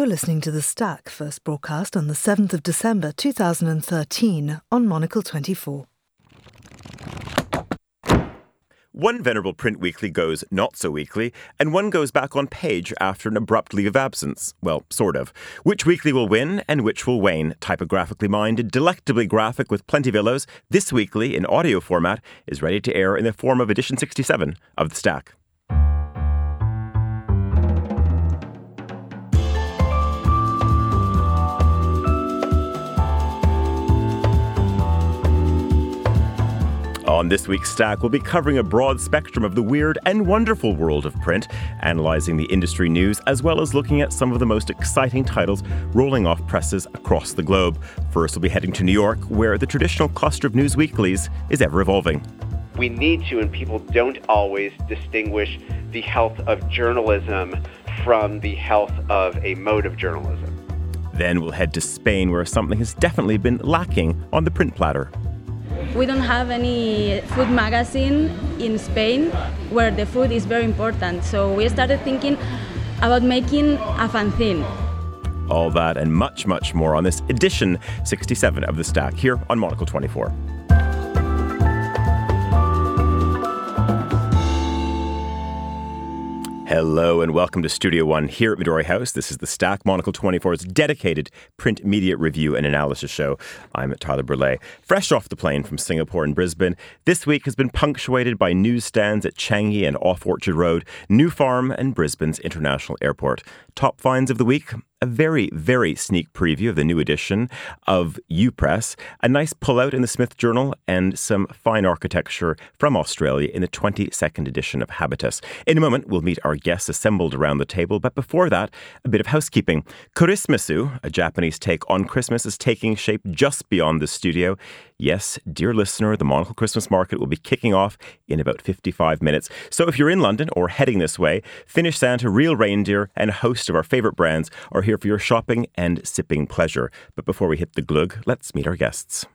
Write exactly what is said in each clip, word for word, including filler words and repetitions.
You're listening to The Stack, first broadcast on the seventh of December two thousand thirteen on Monocle twenty-four. One venerable print weekly goes not so weekly, and one goes back on page after an abrupt leave of absence. Well, sort of. Which weekly will win and which will wane? Typographically minded, delectably graphic with plenty of illos, this weekly, in audio format, is ready to air in the form of edition sixty-seven of The Stack. On this week's Stack, we'll be covering a broad spectrum of the weird and wonderful world of print, analysing the industry news, as well as looking at some of the most exciting titles rolling off presses across the globe. First, we'll be heading to New York, where the traditional cluster of news weeklies is ever evolving. We need to, and people don't always distinguish the health of journalism from the health of a mode of journalism. Then we'll head to Spain, where something has definitely been lacking on the print platter. We don't have any food magazine in Spain where the food is very important. So we started thinking about making a fanzine. All that and much, much more on this edition sixty-seven of The Stack here on Monocle twenty-four. Hello and welcome to Studio One here at Midori House. This is The Stack, Monocle twenty-four's dedicated print media review and analysis show. I'm Tyler Burleigh. Fresh off the plane from Singapore and Brisbane, this week has been punctuated by newsstands at Changi and Off Orchard Road, New Farm and Brisbane's International Airport. Top finds of the week: a very, very sneak preview of the new edition of U-Press, a nice pullout in the Smith Journal, and some fine architecture from Australia in the twenty-second edition of Habitus. In a moment, we'll meet our guests assembled around the table, but before that, a bit of housekeeping. Kurismisu, a Japanese take on Christmas, is taking shape just beyond the studio. Yes, dear listener, the Monocle Christmas Market will be kicking off in about fifty-five minutes. So if you're in London or heading this way, Finnish Santa, Real Reindeer, and a host of our favourite brands are here for your shopping and sipping pleasure. But before we hit the glug, let's meet our guests.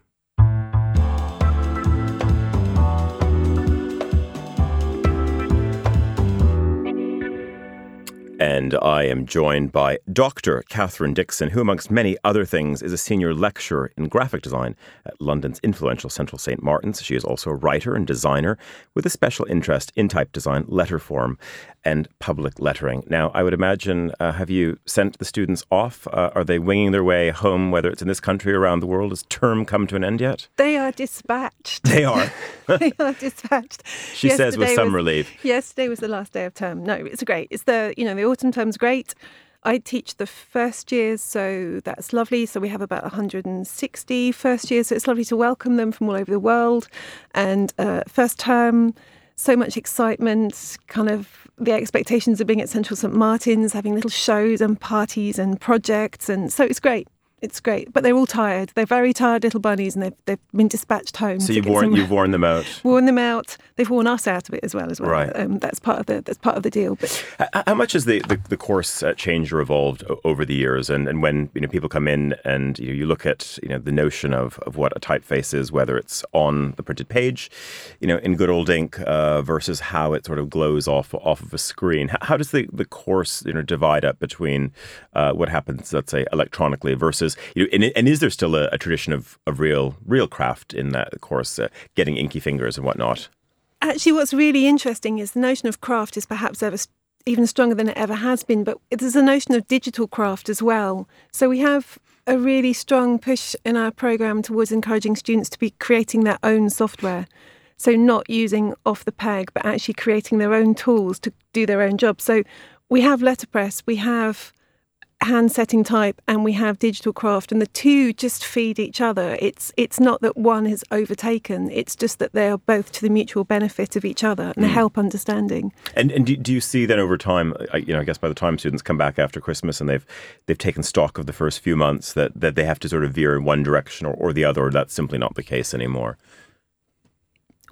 And I am joined by Doctor Catherine Dixon, who, amongst many other things, is a senior lecturer in graphic design at London's influential Central Saint Martin's. She is also a writer and designer with a special interest in type design, letterform, and public lettering. Now, I would imagine, uh, have you sent the students off? Uh, are they winging their way home, whether it's in this country or around the world? Has term come to an end yet? They are dispatched. They are. They are dispatched. She yesterday says with some was, relief. Yesterday was the last day of term. No, it's great. It's the, you know, the autumn term's great. I teach the first years, so that's lovely. So we have about one hundred sixty first years, so it's lovely to welcome them from all over the world. And uh, first term, so much excitement, kind of the expectations of being at Central Saint Martin's, having little shows and parties and projects. And so it's great. It's great. But they're all tired. They're very tired little bunnies, and they've, they've been dispatched home. So you've worn, you've worn them out? Worn them out. They've worn us out of it as well. as well. Right. Um, that's part of the that's part of the deal. But how much has the, the, the course uh, changed or evolved o- over the years? And and when you know people come in and you know, you look at you know the notion of, of what a typeface is, whether it's on the printed page, you know, in good old ink, uh, versus how it sort of glows off off of a screen. How, how does the, the course you know divide up between uh, what happens, let's say, electronically versus you know, and, and is there still a, a tradition of, of real real craft in that course, uh, getting inky fingers and whatnot? Actually, what's really interesting is the notion of craft is perhaps ever even stronger than it ever has been, but there's a notion of digital craft as well. So we have a really strong push in our programme towards encouraging students to be creating their own software. So not using off the peg, but actually creating their own tools to do their own job. So we have letterpress, we have hand setting type, and we have digital craft, and the two just feed each other. It's it's not that one has overtaken, it's just that they are both to the mutual benefit of each other and mm. help understanding. And and do, do you see then over time, you know, I guess by the time students come back after Christmas and they've they've taken stock of the first few months, that, that they have to sort of veer in one direction or, or the other, or that's simply not the case anymore?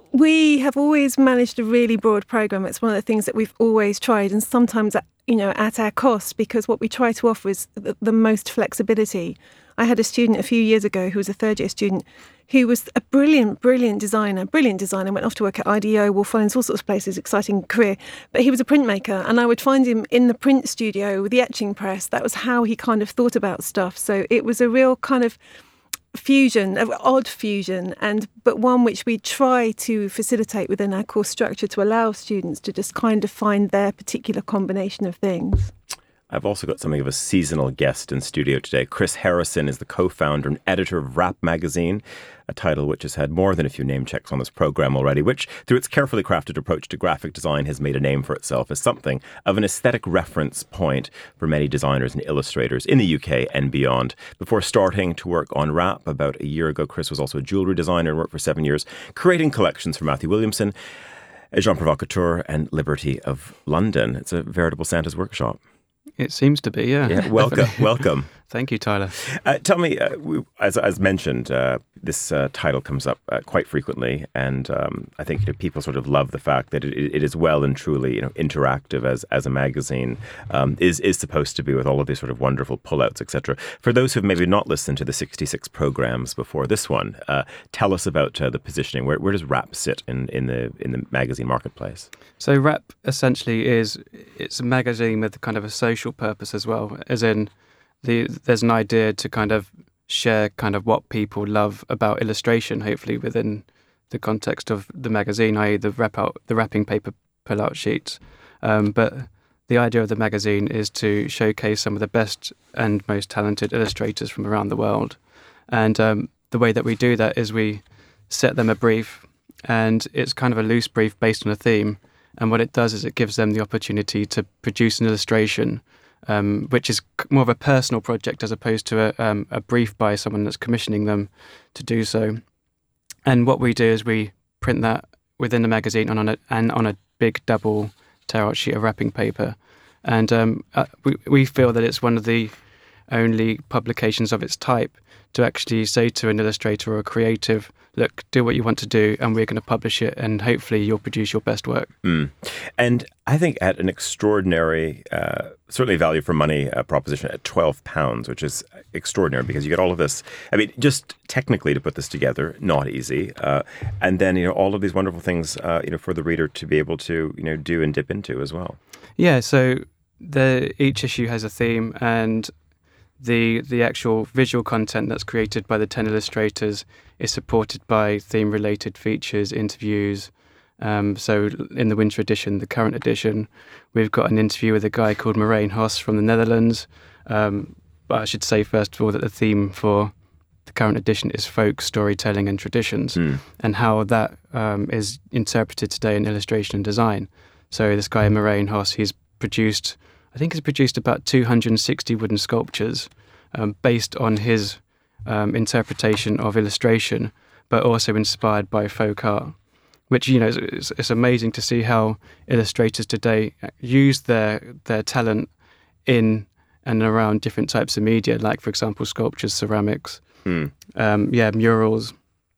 We have always managed a really broad programme. It's one of the things that we've always tried, and sometimes, at, you know, at our cost, because what we try to offer is the, the most flexibility. I had a student a few years ago who was a third year student who was a brilliant, brilliant designer, brilliant designer, went off to work at I D O, Wolf Islands, all sorts of places, exciting career. But he was a printmaker, and I would find him in the print studio with the etching press. That was how he kind of thought about stuff. So it was a real kind of fusion, an odd fusion, and but one which we try to facilitate within our course structure to allow students to just kind of find their particular combination of things. I've also got something of a seasonal guest in studio today. Chris Harrison is the co-founder and editor of Wrap Magazine, a title which has had more than a few name checks on this programme already, which, through its carefully crafted approach to graphic design, has made a name for itself as something of an aesthetic reference point for many designers and illustrators in the U K and beyond. Before starting to work on Wrap about a year ago, Chris was also a jewellery designer and worked for seven years, creating collections for Matthew Williamson, Jean Provocateur and Liberty of London. It's a veritable Santa's workshop. It seems to be, yeah. Yeah, welcome, welcome. Thank you, Tyler. Uh, tell me, uh, we, as as mentioned, uh, this uh, title comes up uh, quite frequently, and um, I think you know, people sort of love the fact that it, it is well and truly you know interactive as as a magazine um, is is supposed to be, with all of these sort of wonderful pullouts, et cetera. For those who've maybe not listened to the sixty-six programs before this one, uh, tell us about uh, the positioning. Where where does Wrap sit in, in the in the magazine marketplace? So Wrap essentially is it's a magazine with kind of a social purpose as well, as in the there's an idea to kind of share kind of what people love about illustration, hopefully within the context of the magazine, that is the wrap out the wrapping paper pull-out sheets. Um, but the idea of the magazine is to showcase some of the best and most talented illustrators from around the world. And um, the way that we do that is we set them a brief, and it's kind of a loose brief based on a theme. And what it does is it gives them the opportunity to produce an illustration, um, which is more of a personal project as opposed to a, um, a brief by someone that's commissioning them to do so. And what we do is we print that within the magazine and on a, and on a big double tear-out sheet of wrapping paper. And um, uh, we, we feel that it's one of the only publications of its type to actually say to an illustrator or a creative, look, do what you want to do and we're going to publish it and hopefully you'll produce your best work. Mm. And I think at an extraordinary, uh, certainly value for money uh, proposition at twelve pounds, which is extraordinary because you get all of this. I mean, just technically to put this together, not easy. Uh, and then, you know, all of these wonderful things, uh, you know, for the reader to be able to, you know, do and dip into as well. Yeah, so the each issue has a theme, and the the actual visual content that's created by the ten illustrators is supported by theme-related features, interviews. Um, so in the winter edition, the current edition, we've got an interview with a guy called Marijn Hos from the Netherlands. Um, but I should say, first of all, that the theme for the current edition is folk, storytelling and traditions, mm. and how that um, is interpreted today in illustration and design. So this guy, Marijn Hos, he's produced, I think he's produced about two hundred sixty wooden sculptures um, based on his um, interpretation of illustration, but also inspired by folk art, which, you know, it's, it's amazing to see how illustrators today use their their talent in and around different types of media, like, for example, sculptures, ceramics, mm. um, yeah, murals.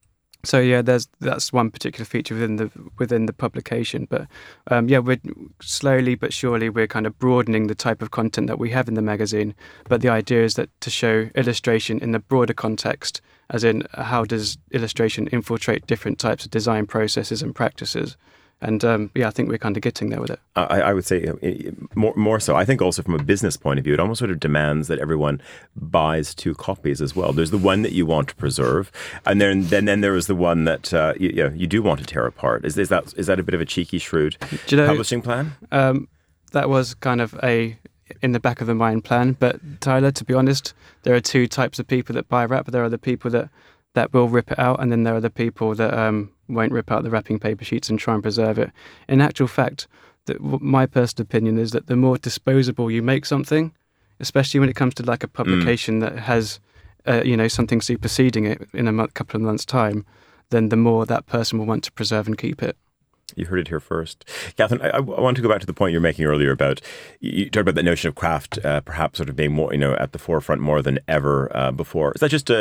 So yeah, there's that's one particular feature within the within the publication. But um, yeah, we're slowly but surely we're kind of broadening the type of content that we have in the magazine. But the idea is that to show illustration in the broader context, as in how does illustration infiltrate different types of design processes and practices. And um, yeah, I think we're kind of getting there with it. I, I would say you know, more more so. I think also from a business point of view, it almost sort of demands that everyone buys two copies as well. There's the one that you want to preserve, and then then, then there is the one that uh, you, you, know, you do want to tear apart. Is, is that is that a bit of a cheeky, shrewd do you know, publishing plan? Um, that was kind of a in the back of the mind plan. But Tyler, to be honest, there are two types of people that buy wrap. There are the people that that will rip it out, and then there are the people that um, won't rip out the wrapping paper sheets and try and preserve it. In actual fact, the, my personal opinion is that the more disposable you make something, especially when it comes to like a publication mm. that has, uh, you know, something superseding it in a month, couple of months' time, then the more that person will want to preserve and keep it. You heard it here first. Catherine, I, I want to go back to the point you were making earlier about, you talked about the notion of craft uh, perhaps sort of being more, you know, at the forefront more than ever uh, before. Is that just a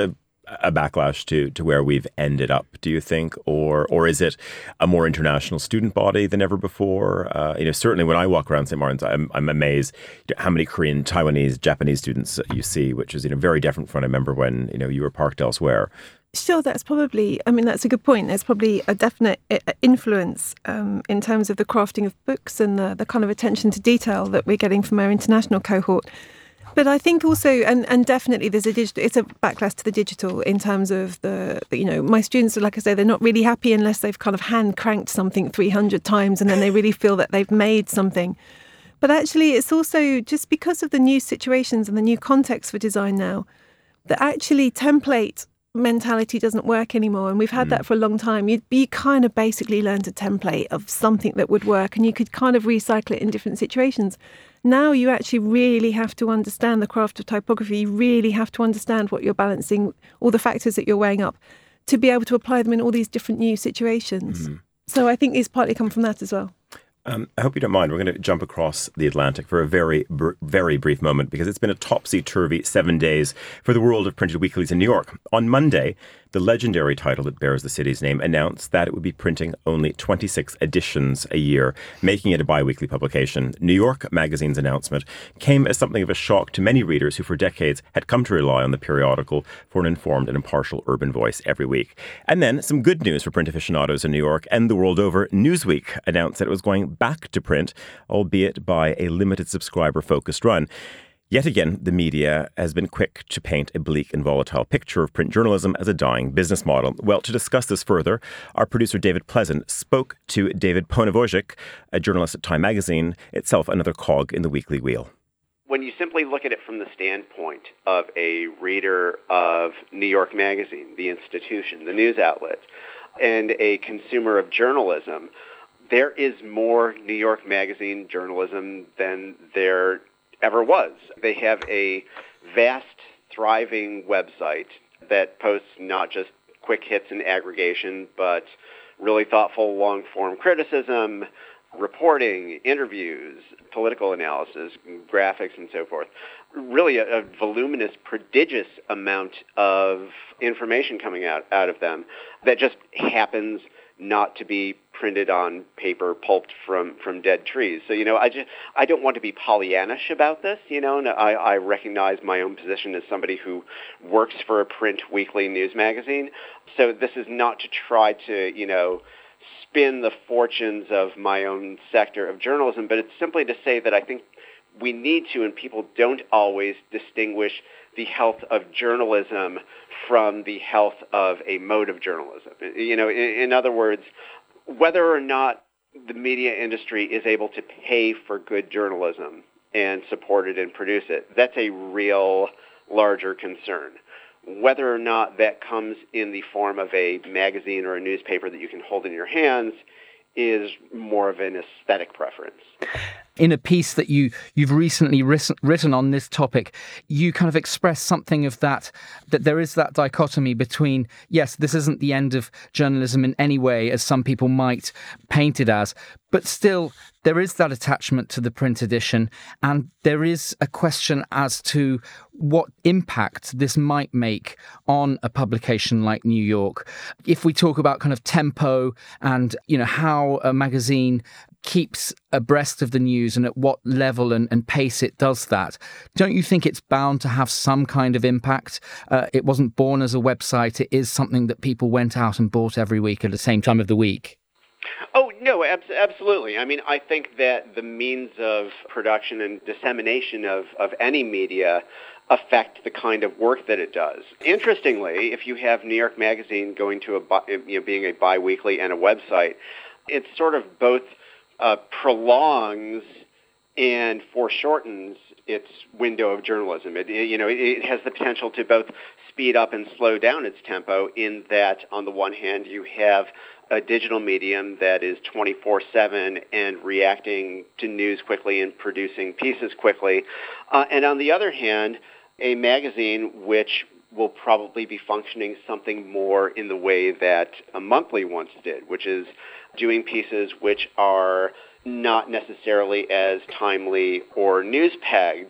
a backlash to, to where we've ended up, do you think? Or or is it a more international student body than ever before? Uh, you know, certainly when I walk around Saint Martin's, I'm, I'm amazed how many Korean, Taiwanese, Japanese students you see, which is, you know, very different from what I remember when, you know, you were parked elsewhere. Sure, that's probably, I mean, that's a good point. There's probably a definite influence um, in terms of the crafting of books and the, the kind of attention to detail that we're getting from our international cohort. But I think also, and, and definitely there's a digital, it's a backlash to the digital in terms of the, the, you know, my students, like I say, they're not really happy unless they've kind of hand cranked something three hundred times and then they really feel that they've made something. But actually it's also just because of the new situations and the new context for design now, that actually template mentality doesn't work anymore, and we've had mm. that for a long time. You you kind of basically learned a template of something that would work, and you could kind of recycle it in different situations. Now you actually really have to understand the craft of typography. You really have to understand what you're balancing, all the factors that you're weighing up, to be able to apply them in all these different new situations. Mm. So I think it's partly come from that as well. Um, I hope you don't mind. We're going to jump across the Atlantic for a very, br- very brief moment because it's been a topsy-turvy seven days for the world of printed weeklies in New York. On Monday, the legendary title that bears the city's name announced that it would be printing only twenty-six editions a year, making it a bi-weekly publication. New York Magazine's announcement came as something of a shock to many readers who for decades had come to rely on the periodical for an informed and impartial urban voice every week. And then some good news for print aficionados in New York and the world over. Newsweek announced that it was going back to print, albeit by a limited subscriber-focused run. Yet again, the media has been quick to paint a bleak and volatile picture of print journalism as a dying business model. Well, to discuss this further, our producer David Pleasant spoke to David Ponevozic, a journalist at Time Magazine, itself another cog in the weekly wheel. When you simply look at it from the standpoint of a reader of New York Magazine, the institution, the news outlet, and a consumer of journalism, there is more New York Magazine journalism than there ever was. They have a vast, thriving website that posts not just quick hits and aggregation, but really thoughtful, long-form criticism, reporting, interviews, political analysis, graphics, and so forth. Really a, a voluminous, prodigious amount of information coming out, out of them that just happens not to be printed on paper pulped from, from dead trees. So, you know, I just I don't want to be Pollyannish about this, you know, and I, I recognize my own position as somebody who works for a print weekly news magazine. So this is not to try to, you know, spin the fortunes of my own sector of journalism, but it's simply to say that I think we need to, and people don't always distinguish the health of journalism from the health of a mode of journalism. You know, in, in other words, whether or not the media industry is able to pay for good journalism and support it and produce it, that's a real larger concern. Whether or not that comes in the form of a magazine or a newspaper that you can hold in your hands is more of an aesthetic preference. In a piece that you, you've recently written on this topic, you kind of express something of that, that there is that dichotomy between, yes, this isn't the end of journalism in any way, as some people might paint it as, but still there is that attachment to the print edition, and there is a question as to what impact this might make on a publication like New York. If we talk about kind of tempo and, you know, how a magazine keeps abreast of the news and at what level and, and pace it does that, don't you think it's bound to have some kind of impact? Uh, it wasn't born as a website. It is something that people went out and bought every week at the same time of the week. Oh, no, ab- absolutely. I mean, I think that the means of production and dissemination of, of any media affect the kind of work that it does. Interestingly, if you have New York Magazine going to a bi- you know, being a bi-weekly and a website, it's sort of both uh, prolongs and foreshortens its window of journalism. It, it, you know, it, it has the potential to both speed up and slow down its tempo in that, on the one hand, you have a digital medium that is twenty-four seven and reacting to news quickly and producing pieces quickly. Uh, and on the other hand, a magazine which will probably be functioning something more in the way that a monthly once did, which is doing pieces which are not necessarily as timely or news-pegged.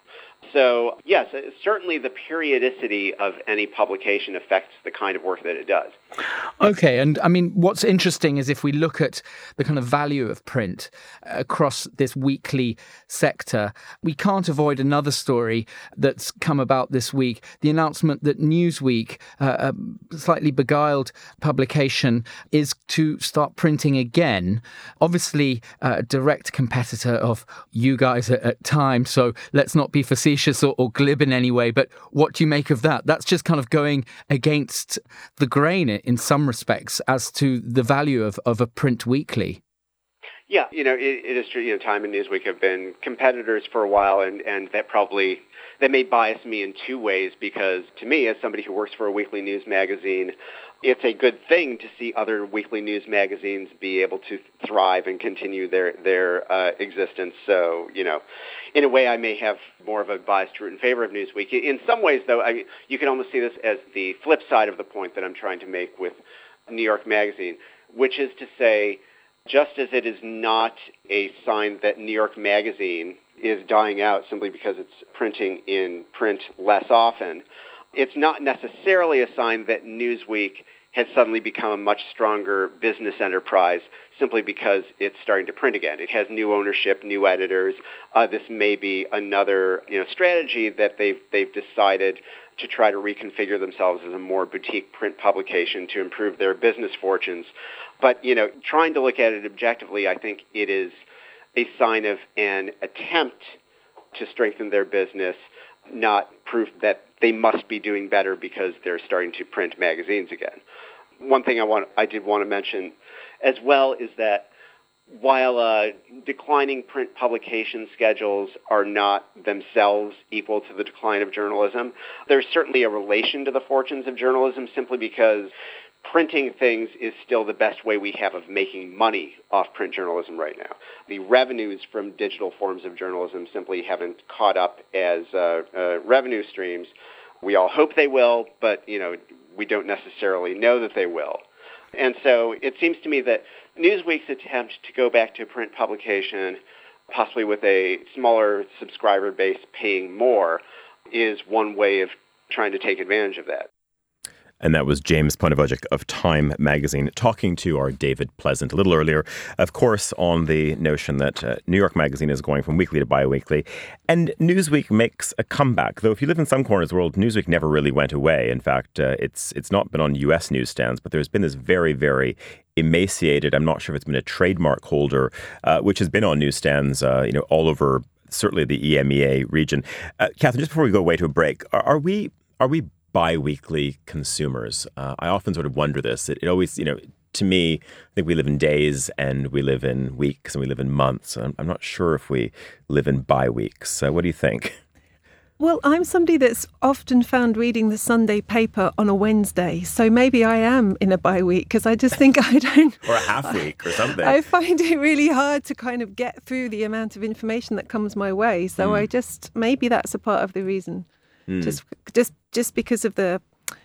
so, yes, certainly the periodicity of any publication affects the kind of work that it does. Okay, and I mean, what's interesting is if we look at the kind of value of print across this weekly sector, we can't avoid another story that's come about this week, the announcement that Newsweek, uh, a slightly beguiled publication, is to start printing again. Obviously, a direct competitor of you guys at, at Time, so let's not be facetious or, or glib in any way, but what do you make of that? That's just kind of going against the grain in some respects as to the value of, of a print weekly. Yeah, you know, it, it is true. You know, Time and Newsweek have been competitors for a while, and, and that probably, that may bias me in two ways, because to me, as somebody who works for a weekly news magazine, it's a good thing to see other weekly news magazines be able to thrive and continue their, their uh, existence. So, you know, in a way, I may have more of a bias to root in favor of Newsweek. In some ways, though, I, you can almost see this as the flip side of the point that I'm trying to make with New York Magazine, which is to say, just as it is not a sign that New York Magazine is dying out simply because it's printing in print less often, it's not necessarily a sign that Newsweek has suddenly become a much stronger business enterprise simply because it's starting to print again. It has new ownership, new editors. Uh, this may be another, you know, strategy that they've they've decided to try to reconfigure themselves as a more boutique print publication to improve their business fortunes. But, you know, trying to look at it objectively, I think it is a sign of an attempt to strengthen their business, not proof that they must be doing better because they're starting to print magazines again. One thing I want, I did want to mention as well is that while uh, declining print publication schedules are not themselves equal to the decline of journalism, there's certainly a relation to the fortunes of journalism simply because printing things is still the best way we have of making money off print journalism right now. The revenues from digital forms of journalism simply haven't caught up as uh, uh, revenue streams. We all hope they will, but you know, we don't necessarily know that they will. And so it seems to me that Newsweek's attempt to go back to print publication, possibly with a smaller subscriber base paying more, is one way of trying to take advantage of that. And that was James Poniewozik of Time magazine talking to our David Pleasant a little earlier, of course, on the notion that uh, New York Magazine is going from weekly to bi-weekly. And Newsweek makes a comeback. Though if you live in some corners of the world, Newsweek never really went away. In fact, uh, it's it's not been on U S newsstands, but there's been this very, very emaciated, I'm not sure if it's been a trademark holder, uh, which has been on newsstands, uh, you know, all over certainly the E M E A region. Uh, Catherine, just before we go away to a break, are, are we are we bi-weekly consumers? Uh, I often sort of wonder this. It, it always, you know, to me, I think we live in days and we live in weeks and we live in months. I'm, I'm not sure if we live in bi-weeks. Uh, what do you think? Well, I'm somebody that's often found reading the Sunday paper on a Wednesday, so maybe I am in a bi-week because I just think I don't... or a half week or something. I find it really hard to kind of get through the amount of information that comes my way, so mm. I just, maybe that's a part of the reason. Mm. Just, just, just because of the,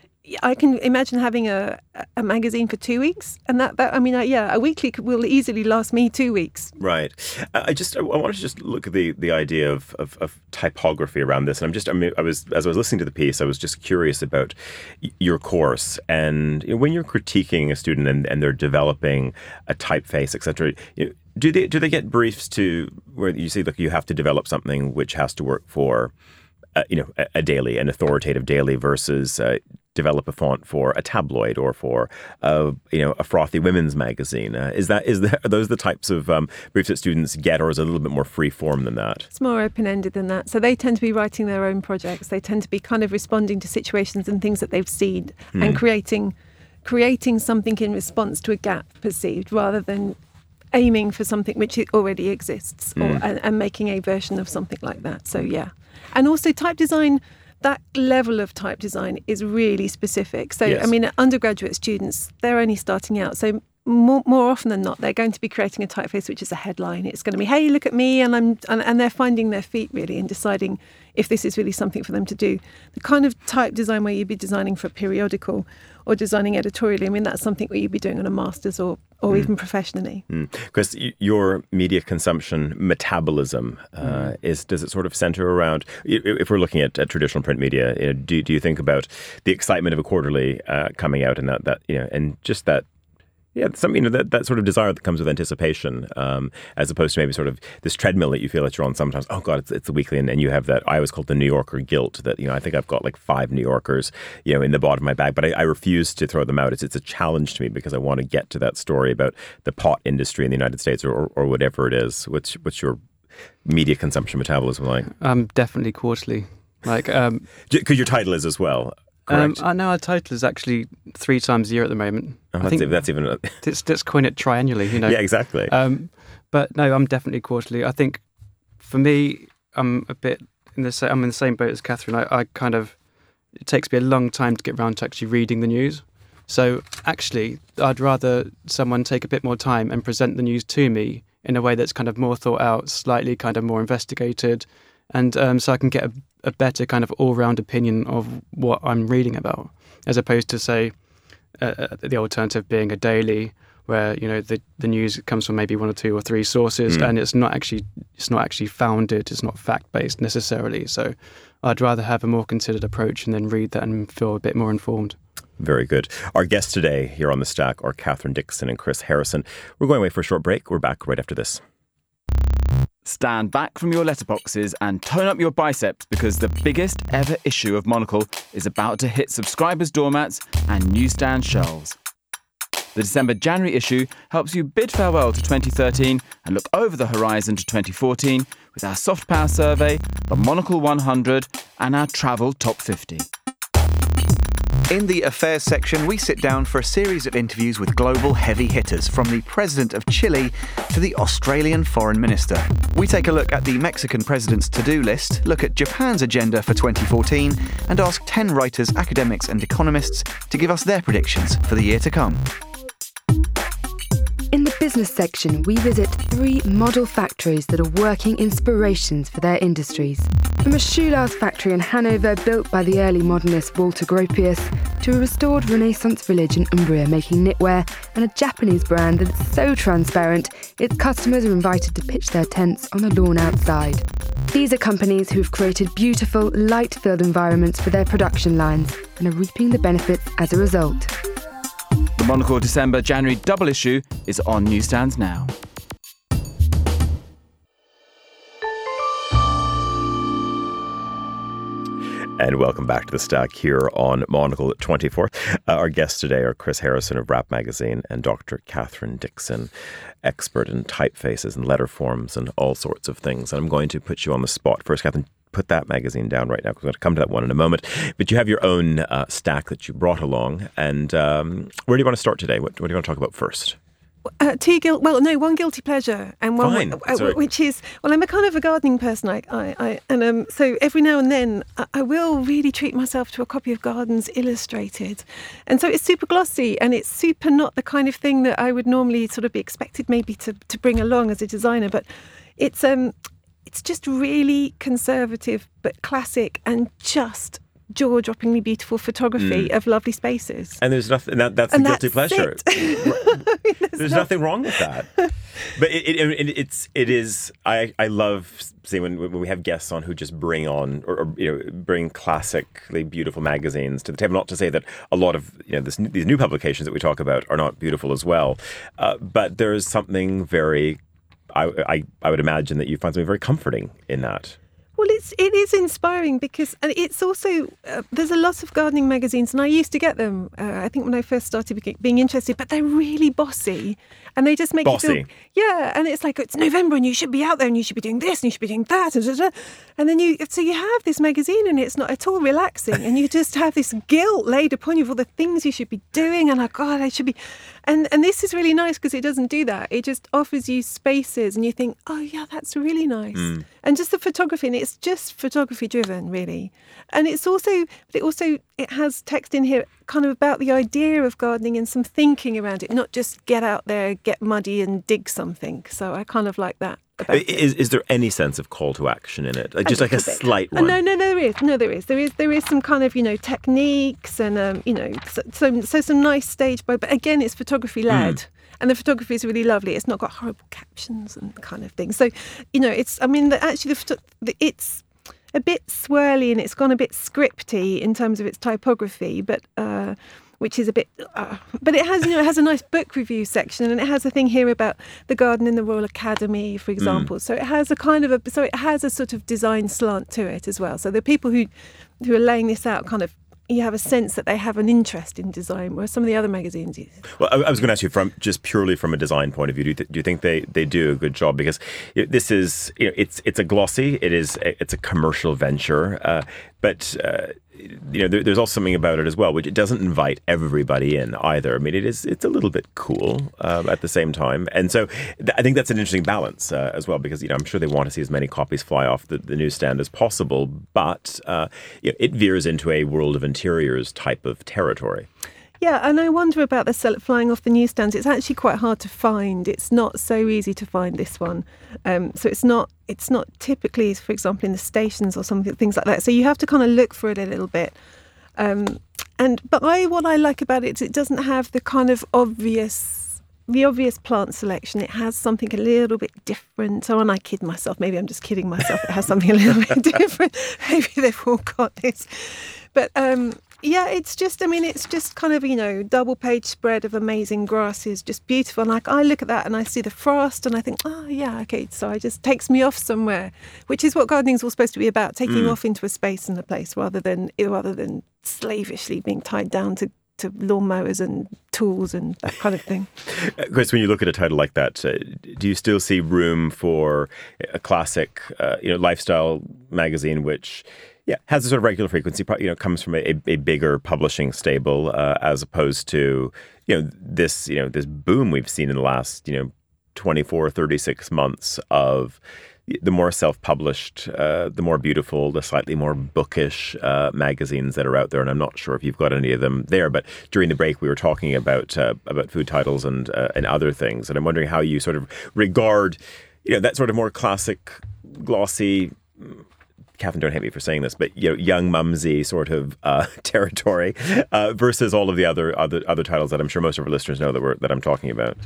I can imagine having a, a magazine for two weeks, and that, that I mean, uh, yeah, a weekly will easily last me two weeks. Right. I just, I wanted to just look at the, the idea of, of, of typography around this, and I'm just, I mean, I was as I was listening to the piece, I was just curious about your course, and you know, when you're critiquing a student and, and they're developing a typeface, et cetera. You know, do they do they get briefs to where you say, look, you have to develop something which has to work for Uh, you know, a, a daily, an authoritative daily versus uh, develop a font for a tabloid or for, uh, you know, a frothy women's magazine? Uh, is that is that, are those the types of um, briefs that students get, or is it a little bit more free form than that? It's more open-ended than that. So they tend to be writing their own projects. They tend to be kind of responding to situations and things that they've seen hmm. and creating creating something in response to a gap perceived, rather than aiming for something which already exists or, mm. and, and making a version of something like that. So, yeah. And also type design, that level of type design is really specific. So, yes. I mean, undergraduate students, they're only starting out. So more, more often than not, they're going to be creating a typeface which is a headline. It's going to be, hey, look at me, and I'm and, and they're finding their feet really and deciding if this is really something for them to do. The kind of type design where you'd be designing for a periodical or designing editorially, I mean, that's something where you'd be doing on a master's or or mm. even professionally. Because mm. your media consumption metabolism uh, mm. is, does it sort of center around, if we're looking at, at traditional print media, you know, do, do you think about the excitement of a quarterly uh, coming out and that, that, you know, and just that, yeah, something, you know, that, that sort of desire that comes with anticipation, um, as opposed to maybe sort of this treadmill that you feel that you're on sometimes. Oh God, it's it's the weekly, and, and you have that. I always call it the New Yorker guilt. That, you know, I think I've got like five New Yorkers, you know, in the bottom of my bag, but I, I refuse to throw them out. It's it's a challenge to me because I want to get to that story about the pot industry in the United States or or, or whatever it is. What's what's your media consumption metabolism like? Um, definitely quarterly, like um, because your title is as well. Um, I know our title is actually three times a year at the moment. Oh, I that's, think even, that's even. A... let's, let's coin it triennially, you know. Yeah, exactly. Um, but no, I'm definitely quarterly. I think for me, I'm a bit in the same. I'm in the same boat as Catherine. I, I kind of it takes me a long time to get around to actually reading the news. So actually, I'd rather someone take a bit more time and present the news to me in a way that's kind of more thought out, slightly kind of more investigated, and um, so I can get a a better kind of all-round opinion of what I'm reading about, as opposed to, say, uh, the alternative being a daily, where, you know, the, the news comes from maybe one or two or three sources, mm. and it's not actually it's not actually founded, it's not fact-based necessarily. So I'd rather have a more considered approach and then read that and feel a bit more informed. Very good. Our guests today here on The Stack are Catherine Dixon and Chris Harrison. We're going away for a short break. We're back right after this. Stand back from your letterboxes and tone up your biceps because the biggest ever issue of Monocle is about to hit subscribers' doormats and newsstand shelves. The December-January issue helps you bid farewell to twenty thirteen and look over the horizon to twenty fourteen with our soft power survey, the Monocle one hundred, and our travel top fifty. In the Affairs section, we sit down for a series of interviews with global heavy hitters, from the President of Chile to the Australian Foreign Minister. We take a look at the Mexican President's to-do list, look at Japan's agenda for twenty fourteen, and ask ten writers, academics and economists to give us their predictions for the year to come. In the business section, we visit three model factories that are working inspirations for their industries. From a shoelace factory in Hanover built by the early modernist Walter Gropius, to a restored Renaissance village in Umbria making knitwear, and a Japanese brand that's so transparent its customers are invited to pitch their tents on the lawn outside. These are companies who've created beautiful, light-filled environments for their production lines and are reaping the benefits as a result. The Monocle December-January double issue is on newsstands now. And welcome back to The Stack here on Monocle twenty-four. Uh, our guests today are Chris Harrison of Wrap Magazine and Doctor Catherine Dixon, expert in typefaces and letter forms and all sorts of things. And I'm going to put you on the spot. First, Catherine, put that magazine down right now because we're going to come to that one in a moment. But you have your own uh, stack that you brought along. And um, where do you want to start today? What, what do you want to talk about first? Uh, two guilt. Well, no, one guilty pleasure, and one Fine. uh, which is well, I'm a kind of a gardening person. I, I, I and um, so every now and then I, I will really treat myself to a copy of Gardens Illustrated, and so it's super glossy and it's super not the kind of thing that I would normally sort of be expected maybe to to bring along as a designer, but it's um it's just really conservative but classic and just jaw-droppingly beautiful photography mm. of lovely spaces. And there's nothing, that, that's and the guilty that's pleasure. I mean, there's there's not... nothing wrong with that. But it, it, it, it's, it is, I, I love seeing when, when we have guests on who just bring on, or, or you know, bring classically beautiful magazines to the table. Not to say that a lot of, you know, this, these new publications that we talk about are not beautiful as well. Uh, but there is something very, I, I, I would imagine that you find something very comforting in that. Well, it's it is inspiring because and it's also uh, there's a lot of gardening magazines, and I used to get them. Uh, I think when I first started being interested, but they're really bossy, and they just make bossy. you feel yeah. And it's like it's November, and you should be out there, and you should be doing this, and you should be doing that, and, da, da, da. and then you so you have this magazine, and it's not at all relaxing, and you just have this guilt laid upon you of all the things you should be doing, and like God, I should be, and and this is really nice because it doesn't do that. It just offers you spaces, and you think, oh yeah, that's really nice, mm. and just the photography, and it's just. just photography driven, really. And it's also, it also, it has text in here kind of about the idea of gardening and some thinking around it, not just get out there, get muddy and dig something. So I kind of like that. Is is there any sense of call to action in it? Like, just like a bit. Slight one? Oh, no, no, no, there is. No, there is. There is. There is some kind of, you know, techniques and, um, you know, so, so so some nice stage by. But again, it's photography led, mm. and the photography is really lovely. It's not got horrible captions and kind of thing. So, you know, it's. I mean, the, actually, the, the it's a bit swirly and it's gone a bit scripty in terms of its typography, but. Uh, which is a bit, uh, but it has, you know, it has a nice book review section, and it has a thing here about the garden in the Royal Academy, for example. Mm. So it has a kind of a, so it has a sort of design slant to it as well. So the people who, who are laying this out, kind of, you have a sense that they have an interest in design, whereas some of the other magazines. Well, I, I was going to ask you from just purely from a design point of view. Do you, th- do you think they, they do a good job? Because this is, you know, it's it's a glossy, it is, a, it's a commercial venture, uh, but. Uh, You know, there, there's also something about it as well, which it doesn't invite everybody in either. I mean, it is it's a little bit cool um, at the same time, and so th- I think that's an interesting balance uh, as well, because you know I'm sure they want to see as many copies fly off the, the newsstand as possible, but uh, you know, it veers into a world of interiors type of territory. Yeah, and I wonder about the sell flying off the newsstands. It's actually quite hard to find. It's not so easy to find this one. Um, so it's not it's not typically, for example, in the stations or something, things like that. So you have to kind of look for it a little bit. Um, and but I what I like about it is it doesn't have the kind of obvious the obvious plant selection. It has something a little bit different. So when I kid myself, maybe I'm just kidding myself. It has something a little bit different. Maybe they've all got this, but. Um, Yeah, it's just, I mean, it's just kind of, you know, double page spread of amazing grasses, just beautiful. And like, I look at that and I see the frost and I think, oh, yeah, okay. So it just takes me off somewhere, which is what gardening's all supposed to be about, taking mm. off into a space and a place rather than rather than slavishly being tied down to, to lawnmowers and tools and that kind of thing. Chris, when you look at a title like that, uh, do you still see room for a classic, uh, you know, lifestyle magazine, which... Yeah, has a sort of regular frequency, you know, comes from a, a bigger publishing stable uh, as opposed to, you know, this, you know, this boom we've seen in the last, you know, twenty-four, thirty-six months of the more self-published, uh, the more beautiful, the slightly more bookish uh, magazines that are out there. And I'm not sure if you've got any of them there, but during the break we were talking about uh, about food titles and uh, and other things. And I'm wondering how you sort of regard, you know, that sort of more classic, glossy, Catherine, don't hate me for saying this, but you know, young mumsy sort of uh, territory uh, versus all of the other, other other titles that I'm sure most of our listeners know that we're that I'm talking about.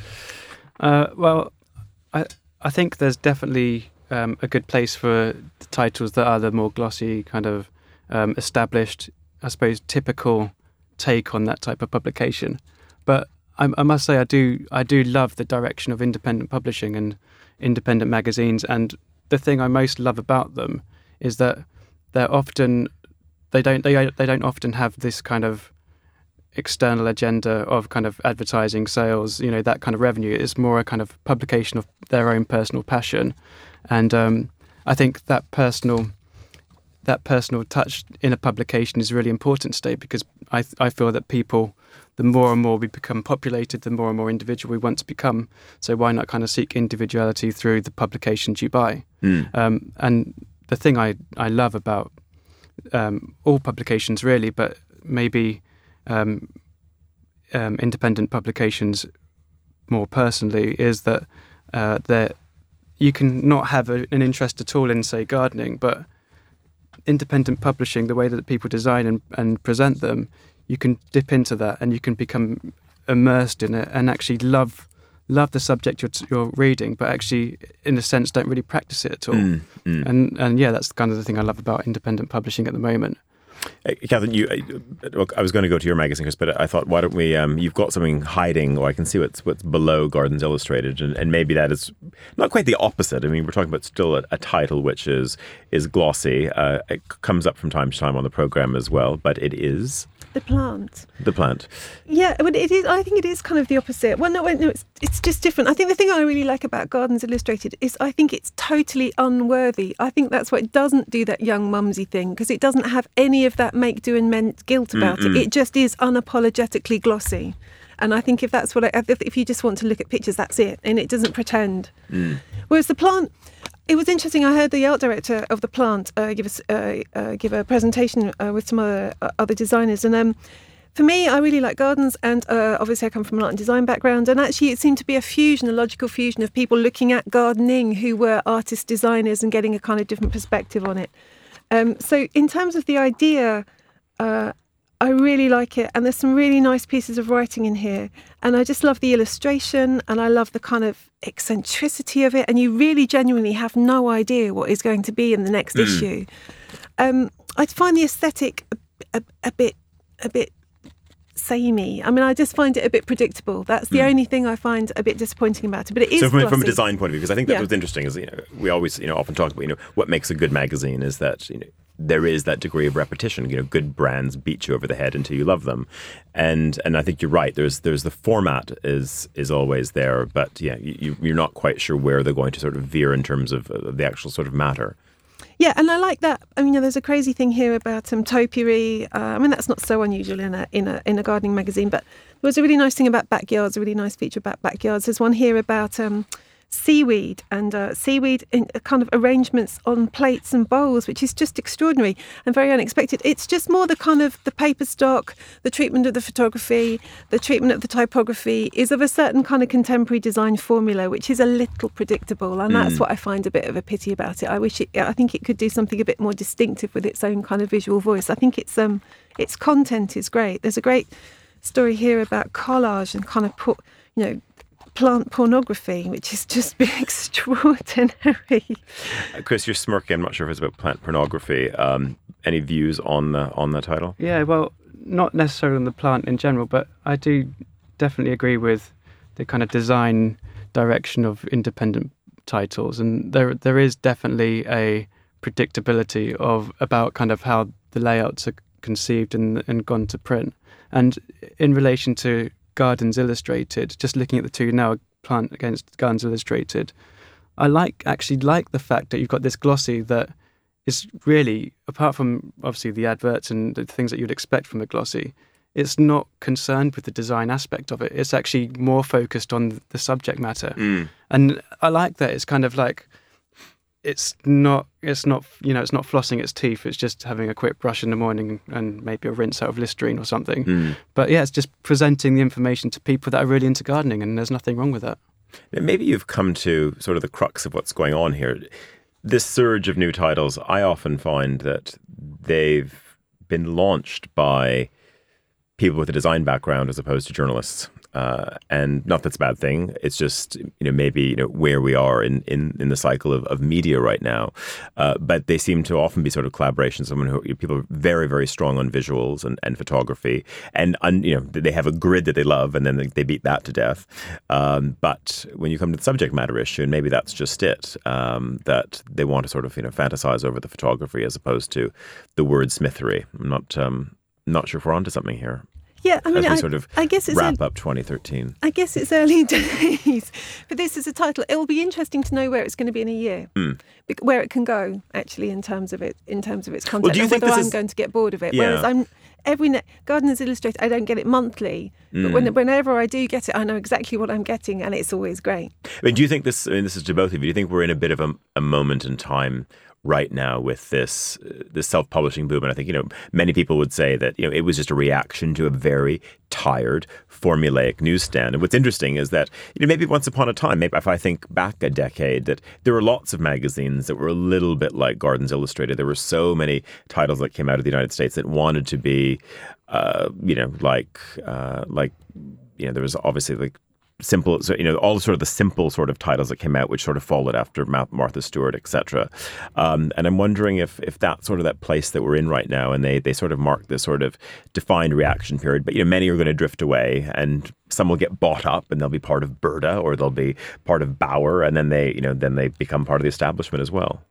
Uh, well, I I think there's definitely um, a good place for the titles that are the more glossy, kind of um, established, I suppose, typical take on that type of publication. But I, I must say, I do I do love the direction of independent publishing and independent magazines, and the thing I most love about them is that they're often they don't they they don't often have this kind of external agenda of kind of advertising, sales, you know, that kind of revenue. It's more a kind of publication of their own personal passion, and um, I think that personal that personal touch in a publication is really important today, because I I feel that people, the more and more we become populated, the more and more individual we want to become. So why not kind of seek individuality through the publications you buy? Mm. Um, and the thing I, I love about um, all publications really, but maybe um, um, independent publications more personally, is that uh, that you can not have a, an interest at all in, say, gardening, but independent publishing, the way that people design and, and present them, you can dip into that and you can become immersed in it and actually love love the subject you're, you're reading, but actually, in a sense, don't really practice it at all. Mm, mm. And and yeah, that's kind of the thing I love about independent publishing at the moment. Uh, Catherine, you, uh, I was going to go to your magazine, Chris, but I thought, why don't we, um, you've got something hiding, or I can see what's what's below Gardens Illustrated, and, and maybe that is not quite the opposite. I mean, we're talking about still a, a title which is is glossy. Uh, it comes up from time to time on the programme as well, but it is... The plant. The plant. Yeah, but it is. I think it is kind of the opposite. Well, no, no, it's it's just different. I think the thing I really like about Gardens Illustrated is I think it's totally unworthy. I think that's why it doesn't do that young mumsy thing, because it doesn't have any of that make do and meant guilt about Mm-mm. it. It just is unapologetically glossy. And I think if that's what I, if you just want to look at pictures, that's it, and it doesn't pretend. Mm. Whereas the plant, it was interesting. I heard the art director of the plant uh, give us uh, uh, give a presentation uh, with some other uh, other designers, and um, for me, I really like gardens, and uh, obviously I come from an art and design background, and actually it seemed to be a fusion, a logical fusion of people looking at gardening who were artist designers and getting a kind of different perspective on it. Um, so in terms of the idea, uh, I really like it, and there's some really nice pieces of writing in here, and I just love the illustration, and I love the kind of eccentricity of it, and you really genuinely have no idea what is going to be in the next mm. issue. Um, I find the aesthetic a, a, a bit, a bit samey. I mean, I just find it a bit predictable. That's the mm. only thing I find a bit disappointing about it. But it is so from, glossy. from a design point of view, because I think that's yeah. what's interesting is, you know, we always, you know, often talk about, you know, what makes a good magazine is that, you know, there is that degree of repetition. You know, good brands beat you over the head until you love them, and and I think you're right. There's there's the format is is always there, but yeah, you, you're not quite sure where they're going to sort of veer in terms of uh, the actual sort of matter. Yeah, and I like that. I mean, you know, there's a crazy thing here about um, topiary. Uh, I mean, that's not so unusual in a in a in a gardening magazine, but there was a really nice thing about backyards. A really nice feature about backyards. There's one here about Um, seaweed and uh, seaweed in kind of arrangements on plates and bowls, which is just extraordinary and very unexpected. It's just more the kind of the paper stock, the treatment of the photography, the treatment of the typography is of a certain kind of contemporary design formula, which is a little predictable, and mm. that's what I find a bit of a pity about it. I wish it, I think it could do something a bit more distinctive with its own kind of visual voice. I think its um its content is great. There's a great story here about collage and kind of put, you know, plant pornography, which is just extraordinary. Uh, Chris, you're smirking. I'm not sure if it's about plant pornography. Um, any views on the on the title? Yeah, well, not necessarily on the plant in general, but I do definitely agree with the kind of design direction of independent titles, and there there is definitely a predictability of about kind of how the layouts are conceived and and gone to print. And in relation to Gardens Illustrated, just looking at the two now, Plant against Gardens Illustrated, I like actually like the fact that you've got this glossy that is really, apart from obviously the adverts and the things that you'd expect from a glossy, it's not concerned with the design aspect of it. It's actually more focused on the subject matter. Mm. And I like that. It's kind of like, it's not, it's not, you know, it's not flossing its teeth. It's just having a quick brush in the morning and maybe a rinse out of Listerine or something. Mm. But yeah, it's just presenting the information to people that are really into gardening, and there's nothing wrong with that. Now, maybe you've come to sort of the crux of what's going on here. This surge of new titles, I often find that they've been launched by people with a design background as opposed to journalists. Uh, and not that's a bad thing. It's just, you know, maybe, you know, where we are in, in, in the cycle of, of media right now. Uh, but they seem to often be sort of collaborations. Someone who, you know, people are very, very strong on visuals and, and photography. And, un, you know, they have a grid that they love, and then they, they beat that to death. Um, but when you come to the subject matter issue, and maybe that's just it, um, that they want to sort of, you know, fantasize over the photography as opposed to the wordsmithery. I'm not, um, not sure if we're onto something here. Yeah, I mean, as we I, sort of I guess it's wrap early, up twenty thirteen. I guess it's early days, but this is a title. It will be interesting to know where it's going to be in a year, mm. where it can go actually in terms of it, in terms of its content, well, do you and think whether this I'm is... going to get bored of it. Yeah. Whereas I'm every ne- Gardeners Illustrated, I don't get it monthly, mm. but when, whenever I do get it, I know exactly what I'm getting, and it's always great. I mean, do you think this? I mean, this is to both of you. Do you think we're in a bit of a, a moment in time right now with this uh, this self-publishing boom? And I think, you know, many people would say that, you know, it was just a reaction to a very tired, formulaic newsstand. And what's interesting is that, you know, maybe once upon a time, maybe if I think back a decade, that there were lots of magazines that were a little bit like Gardens Illustrated. There were so many titles that came out of the United States that wanted to be, uh, you know, like, uh, like, you know, there was obviously like simple, so, you know, all sort of the simple sort of titles that came out, which sort of followed after Martha Stewart, et cetera. Um, and I'm wondering if if that's sort of that place that we're in right now, and they they sort of mark this sort of defined reaction period. But, you know, many are going to drift away, and some will get bought up, and they'll be part of Burda, or they'll be part of Bauer, and then they, you know, then they become part of the establishment as well.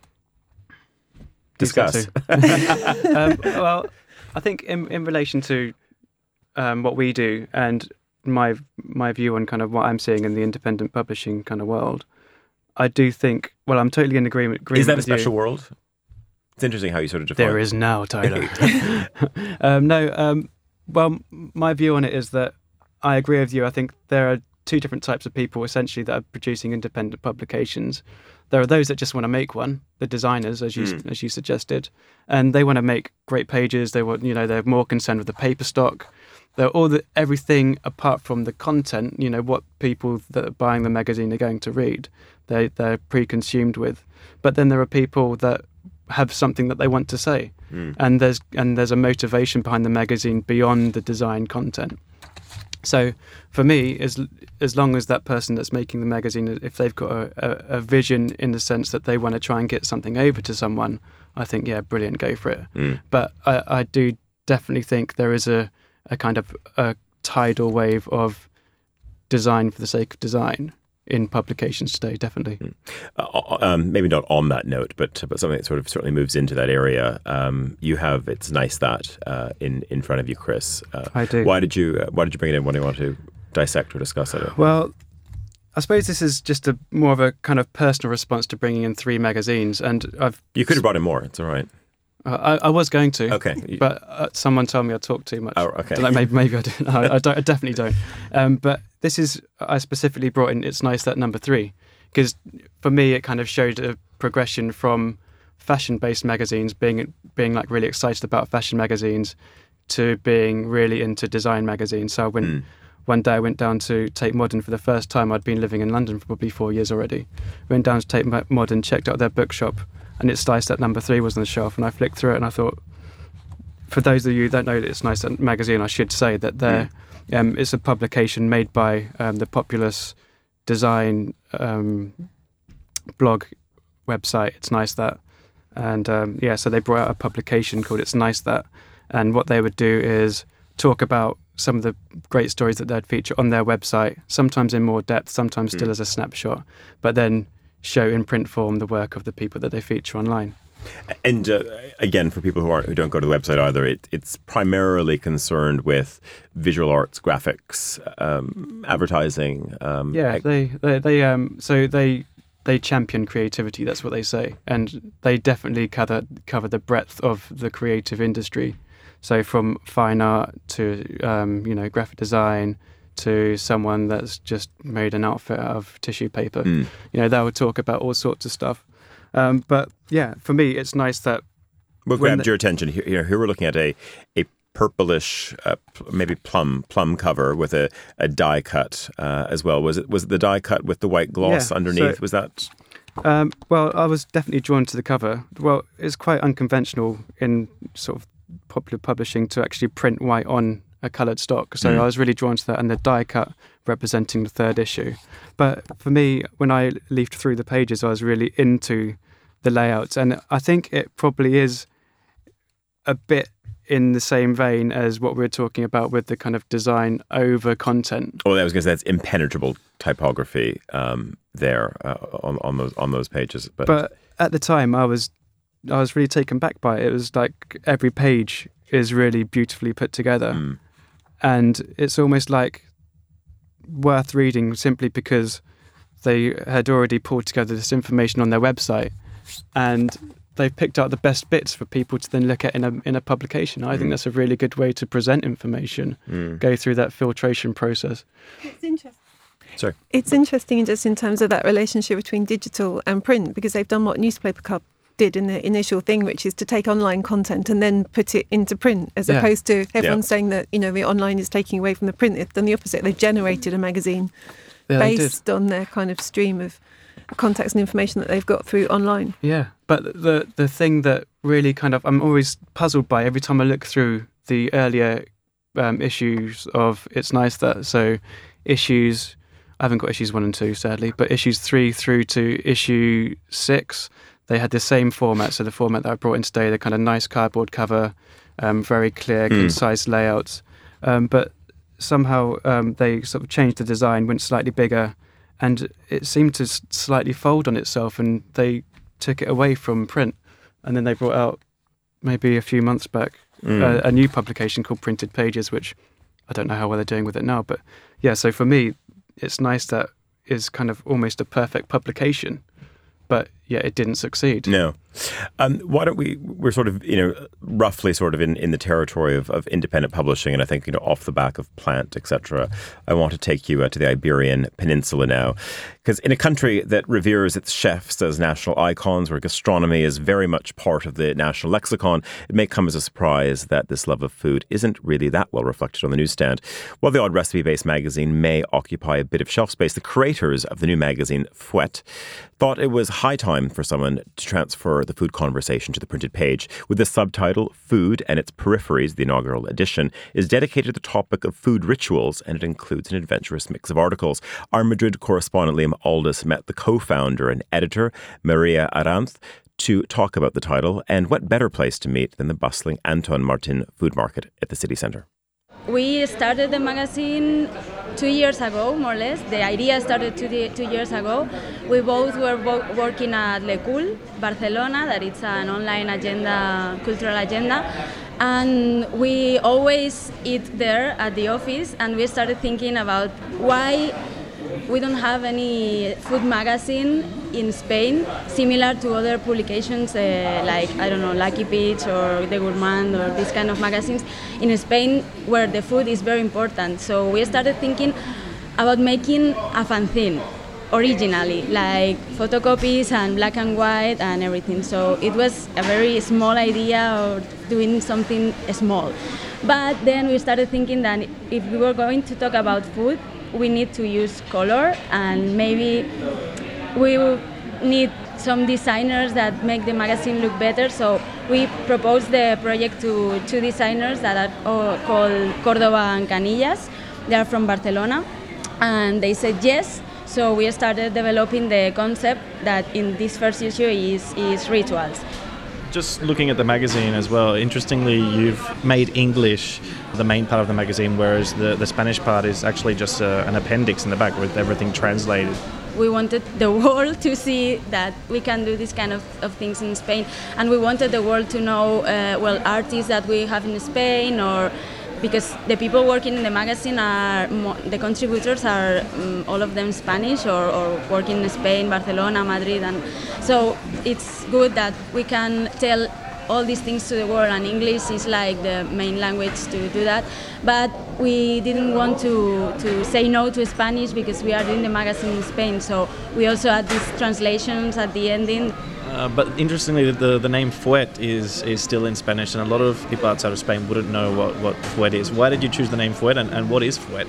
Discuss. um, well, I think in in relation to um, what we do and my my view on kind of what I'm seeing in the independent publishing kind of world, I do think, well, I'm totally in agreement, agreement Is that a with special you. world? It's interesting how you sort of define There is now, Tyler. um, no, um, well, my view on it is that I agree with you. I think there are two different types of people essentially that are producing independent publications. There are those that just want to make one, the designers, as you mm. as you suggested, and they want to make great pages. They want, you know, they're more concerned with the paper stock. They're all the everything apart from the content. You know, what people that are buying the magazine are going to read. They they're pre-consumed with. But then there are people that have something that they want to say, mm. and there's and there's a motivation behind the magazine beyond the design content. So for me, as as long as that person that's making the magazine, if they've got a, a, a vision in the sense that they want to try and get something over to someone, I think, yeah, brilliant, go for it. Mm. But I, I do definitely think there is a, a kind of a tidal wave of design for the sake of design in publications today, definitely. Mm. Uh, um, maybe not on that note, but but something that sort of certainly moves into that area. Um, you have It's Nice That uh, in in front of you, Chris. Uh, I do. Why did you uh, Why did you bring it in? What do you want to dissect or discuss it? Well, I suppose this is just a more of a kind of personal response to bringing in three magazines, and I've. You could have brought in more. It's all right. Uh, I, I was going to, okay, but uh, someone told me I talk too much. Oh, okay. Like maybe, maybe I don't. No, I, don't, I definitely don't. Um, but this is I specifically brought in It's Nice That number three because for me it kind of showed a progression from fashion-based magazines being being like really excited about fashion magazines to being really into design magazines. So I went mm. one day I went down to Tate Modern for the first time. I'd been living in London for probably four years already. Went down to Tate Modern, checked out their bookshop. And It's Nice That number three was on the shelf, and I flicked through it, and I thought, for those of you who don't know that It's Nice That magazine, I should say that they're, mm. um, it's a publication made by um, the Populous Design um, blog website, It's Nice That. And um, yeah, so they brought out a publication called It's Nice That, and what they would do is talk about some of the great stories that they'd feature on their website, sometimes in more depth, sometimes still mm. as a snapshot, but then show in print form the work of the people that they feature online. And uh, again, for people who aren't who don't go to the website either, it, it's primarily concerned with visual arts, graphics, um, advertising. Um, yeah, they they, they um, so they they champion creativity. That's what they say, and they definitely cover cover the breadth of the creative industry. So from fine art to um, you know graphic design, to someone that's just made an outfit out of tissue paper. Mm. You know, they would talk about all sorts of stuff. Um, but yeah, for me, it's nice that... What grabbed the, your attention? Here, here we're looking at a a purplish, uh, maybe plum plum cover with a, a die cut uh, as well. Was it was it the die cut with the white gloss yeah, underneath? So, was that... Um, well, I was definitely drawn to the cover. Well, it's quite unconventional in sort of popular publishing to actually print white on a coloured stock. So mm. I was really drawn to that, and the die cut representing the third issue. But for me, when I leafed through the pages, I was really into the layouts. And I think it probably is a bit in the same vein as what we were talking about with the kind of design over content. Oh, I was going to say that's impenetrable typography um, there uh, on, on those on those pages. But. but at the time, I was I was really taken back by it. It was like every page is really beautifully put together. Mm. And it's almost like worth reading simply because they had already pulled together this information on their website, and they've picked out the best bits for people to then look at in a in a publication. I mm. think that's a really good way to present information, mm. go through that filtration process. It's interesting. Sorry. It's interesting just in terms of that relationship between digital and print, because they've done what Newspaper Club did in the initial thing, which is to take online content and then put it into print, as yeah. opposed to everyone yeah. saying that, you know, the online is taking away from the print. They've done the opposite. They've generated a magazine yeah, based on their kind of stream of contacts and information that they've got through online. Yeah, but the the thing that really kind of I'm always puzzled by every time I look through the earlier um, issues of It's Nice That, so issues, I haven't got issues one and two, sadly, but issues three through to issue six, they had the same format. So the format that I brought in today, the kind of nice cardboard cover, um, very clear, mm. concise layouts. Um, but somehow um, they sort of changed the design, went slightly bigger, and it seemed to slightly fold on itself, and they took it away from print. And then they brought out, maybe a few months back, mm. a, a new publication called Printed Pages, which I don't know how well they're doing with it now. But yeah, so for me, It's Nice That is kind of almost a perfect publication. But yet it didn't succeed. No. Um, why don't we, we're sort of, you know, roughly sort of in, in the territory of, of independent publishing, and I think, you know, off the back of Plant, et cetera. I want to take you uh, to the Iberian Peninsula now, because in a country that reveres its chefs as national icons, where gastronomy is very much part of the national lexicon, it may come as a surprise that this love of food isn't really that well reflected on the newsstand. While the odd recipe-based magazine may occupy a bit of shelf space, the creators of the new magazine, Fouette, thought it was high time for someone to transfer the food conversation to the printed page. With the subtitle, Food and Its Peripheries, the inaugural edition is dedicated to the topic of food rituals, and it includes an adventurous mix of articles. Our Madrid correspondent Liam Aldous met the co-founder and editor, Maria Aranz, to talk about the title, and what better place to meet than the bustling Anton Martin food market at the city centre. We started the magazine two years ago, more or less. The idea started two, two years ago. We both were bo- working at Le Cul, Barcelona, that it's an online agenda, cultural agenda. And we always eat there at the office, and we started thinking about why we don't have any food magazine in Spain similar to other publications uh, like, I don't know, Lucky Peach or The Gourmand or these kind of magazines in Spain where the food is very important. So we started thinking about making a fanzine originally, like photocopies and black and white and everything. So it was a very small idea of doing something small. But then we started thinking that if we were going to talk about food, we need to use color, and maybe we need some designers that make the magazine look better. So we proposed the project to two designers that are called Córdoba and Canillas. They are from Barcelona, and they said yes. So we started developing the concept that in this first issue is, is rituals. Just looking at the magazine as well, interestingly, you've made English the main part of the magazine, whereas the, the Spanish part is actually just a, an appendix in the back with everything translated. We wanted the world to see that we can do this kind of, of things in Spain, and we wanted the world to know, uh, well, artists that we have in Spain, or because the people working in the magazine are, the contributors are um, all of them Spanish or, or working in Spain, Barcelona, Madrid, and so it's good that we can tell all these things to the world, and English is like the main language to do that. But we didn't want to, to say no to Spanish because we are doing the magazine in Spain, so we also had these translations at the ending. Uh, but interestingly, the, the name Fouette is, is still in Spanish, and a lot of people outside of Spain wouldn't know what, what Fouette is. Why did you choose the name Fouette, and, and what is Fouette?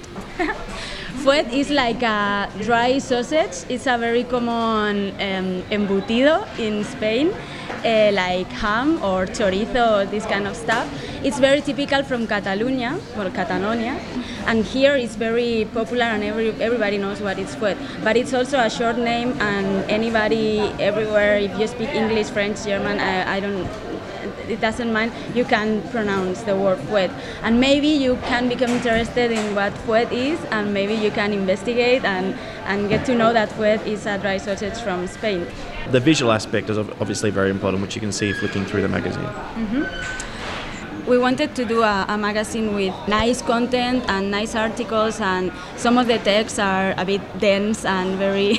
Fouette is like a dry sausage. It's a very common um, embutido in Spain, uh, like ham or chorizo or this kind of stuff. It's very typical from Catalonia, or Catalonia, and here it's very popular and every, everybody knows what it's Fouette. But it's also a short name, and anybody everywhere, if you speak English, French, German, I, I don't, it doesn't mind, you can pronounce the word Fouette. And maybe you can become interested in what Fouette is, and maybe you can investigate and, and get to know that Fouette is a dry sausage from Spain. The visual aspect is obviously very important, which you can see flicking through the magazine. Mm-hmm. We wanted to do a, a magazine with nice content and nice articles, and some of the texts are a bit dense and very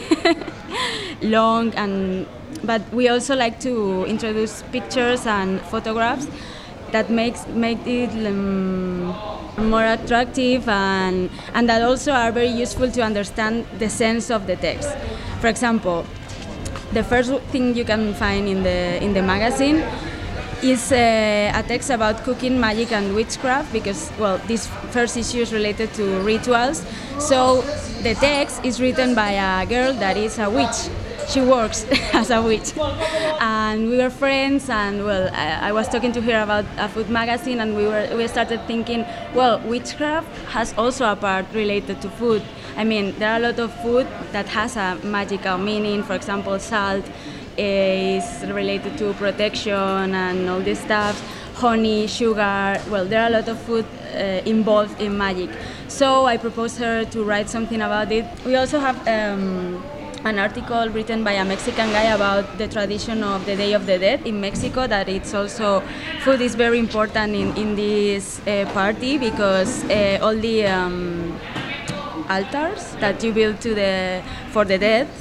long, and but we also like to introduce pictures and photographs that makes make it um, more attractive, and and that also are very useful to understand the sense of the text. For example, the first thing you can find in the in the magazine is uh, a text about cooking, magic and witchcraft, because, well, this first issue is related to rituals. So the text is written by a girl that is a witch. She works as a witch. And we were friends, and, well, I, I was talking to her about a food magazine, and we were we started thinking, well, witchcraft has also a part related to food. I mean, there are a lot of food that has a magical meaning. For example, salt is related to protection and all this stuff. Honey, sugar, well, there are a lot of food uh, involved in magic. So I proposed her to write something about it. We also have um, an article written by a Mexican guy about the tradition of the Day of the Dead in Mexico, that it's also, food is very important in, in this uh, party, because uh, all the um, altars that you build to the for the dead,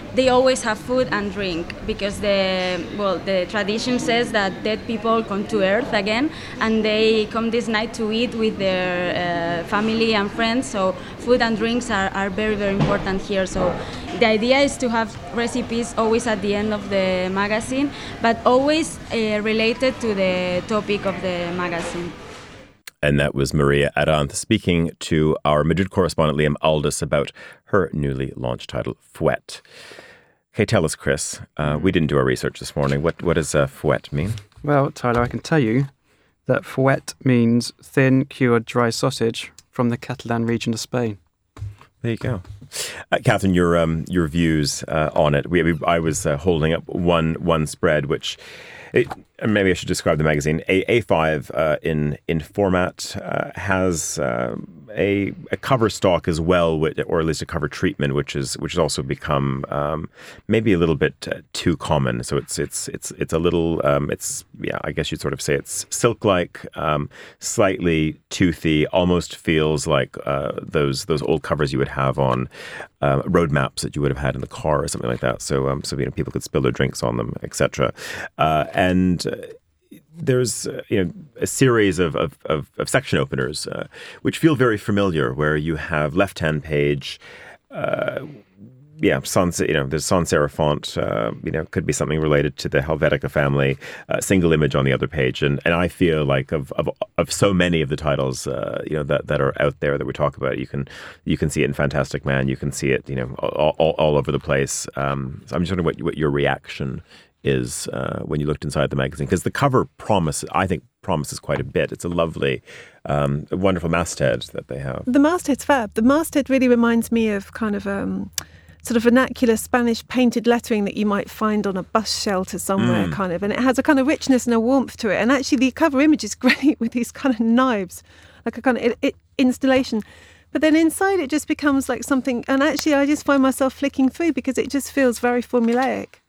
they always have food and drink, because the well the tradition says that dead people come to earth again, and they come this night to eat with their uh, family and friends. So food and drinks are, are very, very important here. So the idea is to have recipes always at the end of the magazine, but always uh, related to the topic of the magazine. And that was Maria Aranth speaking to our Madrid correspondent Liam Aldous about her newly launched title, Fouette. Okay, tell us, Chris. Uh, we didn't do our research this morning. What what does uh, Fouette mean? Well, Tyler, I can tell you that Fouette means thin, cured, dry sausage from the Catalan region of Spain. There you go. Uh, Catherine, your um, your views uh, on it. We, we, I was uh, holding up one one spread, which it, maybe I should describe the magazine. A, A5 uh, in in format uh, has uh, a, a cover stock as well, or at least a cover treatment, which is which has also become um, maybe a little bit uh, too common. So it's it's it's it's a little um, it's yeah I guess you'd sort of say it's silk-like, um, slightly toothy, almost feels like uh, those those old covers you would have on uh, road maps that you would have had in the car or something like that. So um, so you know people could spill their drinks on them, et cetera. Uh, and uh, There's uh, you know a series of of, of, of section openers uh, which feel very familiar, where you have left-hand page, uh, yeah, sans you know there's sans serif font, uh, you know could be something related to the Helvetica family, uh, single image on the other page, and and I feel like of of, of so many of the titles uh, you know that, that are out there that we talk about, you can you can see it in Fantastic Man, you can see it you know all, all, all over the place. Um, so I'm just wondering what what your reaction is uh, when you looked inside the magazine, because the cover promise, I think, promises quite a bit. It's a lovely, um, a wonderful masthead that they have. The masthead's fab. The masthead really reminds me of kind of um, sort of vernacular Spanish painted lettering that you might find on a bus shelter somewhere, mm. kind of, and it has a kind of richness and a warmth to it. And actually, the cover image is great with these kind of knives, like a kind of it, it, installation. But then inside, it just becomes like something. And actually, I just find myself flicking through because it just feels very formulaic.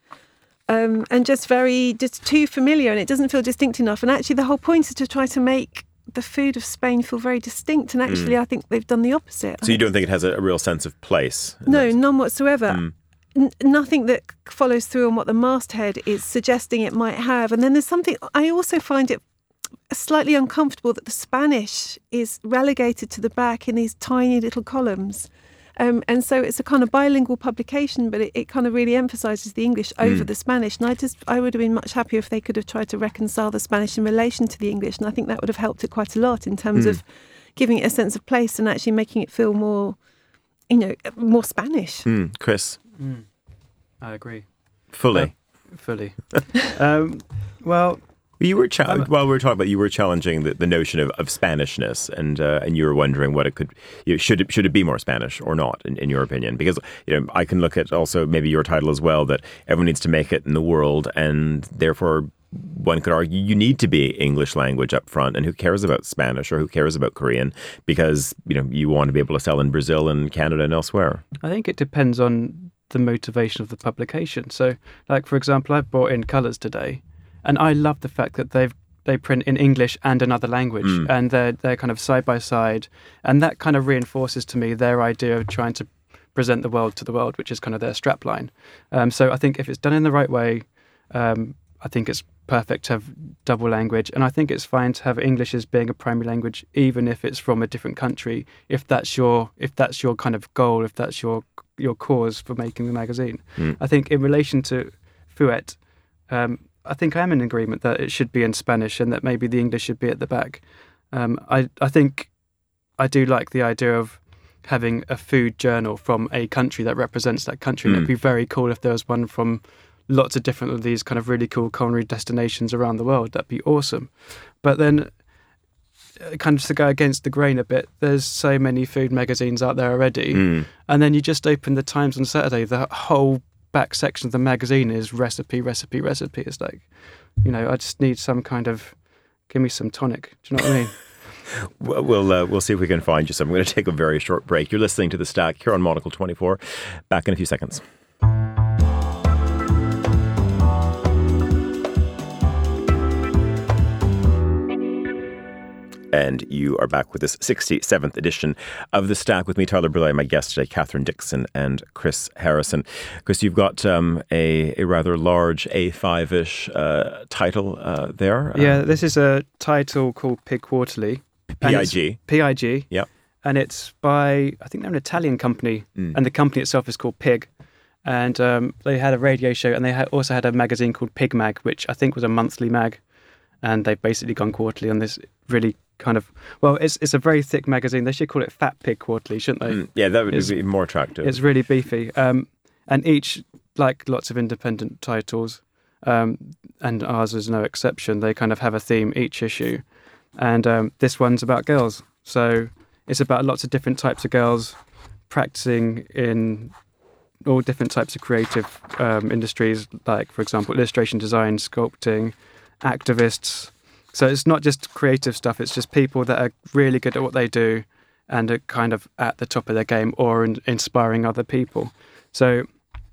Um, and just very, just too familiar, and it doesn't feel distinct enough. And actually, the whole point is to try to make the food of Spain feel very distinct. And actually, mm. I think they've done the opposite. So you don't think it has a, a real sense of place? No, that? none whatsoever. Mm. N- nothing that follows through on what the masthead is suggesting it might have. And then there's something, I also find it slightly uncomfortable that the Spanish is relegated to the back in these tiny little columns. Um, and so it's a kind of bilingual publication, but it, it kind of really emphasises the English over mm. the Spanish. And I just, I would have been much happier if they could have tried to reconcile the Spanish in relation to the English. And I think that would have helped it quite a lot in terms mm. of giving it a sense of place and actually making it feel more, you know, more Spanish. Mm. Chris? Mm. I agree. Fully? Uh, fully. um, well... You were cha- while we were talking about, you were challenging the, the notion of, of Spanishness, and uh, and you were wondering what it could, you know, should it should it be more Spanish or not, in, in your opinion? Because you know, I can look at also maybe your title as well, that everyone needs to make it in the world, and therefore one could argue you need to be English language up front, and who cares about Spanish or who cares about Korean, because you know you want to be able to sell in Brazil and Canada and elsewhere. I think it depends on the motivation of the publication. So, like for example, I've brought in Colours today. And I love the fact that they've they print in English and another language, mm. and they're they're kind of side by side, and that kind of reinforces to me their idea of trying to present the world to the world, which is kind of their strapline. Um, so I think if it's done in the right way, um, I think it's perfect to have double language, and I think it's fine to have English as being a primary language, even if it's from a different country. If that's your if that's your kind of goal, if that's your your cause for making the magazine, mm. I think in relation to Fouette. Um, I think I am in agreement that it should be in Spanish and that maybe the English should be at the back. Um, I, I think I do like the idea of having a food journal from a country that represents that country. Mm. It'd be very cool if there was one from lots of different of these kind of really cool culinary destinations around the world. That'd be awesome. But then kind of to go against the grain a bit, there's so many food magazines out there already. Mm. And then you just open the Times on Saturday, the whole back section of the magazine is recipe, recipe, recipe. It's like, you know, I just need some kind of, give me some tonic. Do you know what I mean? Well, we'll, uh, we'll see if we can find you some. I'm going to take a very short break. You're listening to The Stack here on Monocle twenty-four. Back in a few seconds. and you are back with this sixty-seventh edition of The Stack with me, Tyler Brûlé, my guest today, Catherine Dixon and Chris Harrison. Chris, you've got um, a, a rather large A five-ish uh, title uh, there. Yeah, this is a title called Pig Quarterly. P I G. P I G. Yep. And it's by, I think they're an Italian company, mm. and the company itself is called Pig. And um, they had a radio show, and they had also had a magazine called Pig Mag, which I think was a monthly mag. And they've basically gone quarterly on this really kind of, well, it's it's a very thick magazine. They should call it Fat Pig Quarterly, shouldn't they? Mm. Yeah, that would it's, be more attractive. It's really beefy. Um, and each, like lots of independent titles, um, and ours is no exception, they kind of have a theme each issue. And um, this one's about girls. So it's about lots of different types of girls practicing in all different types of creative um, industries, like, for example, illustration design, sculpting, activists. So it's not just creative stuff, it's just people that are really good at what they do and are kind of at the top of their game or in- inspiring other people. So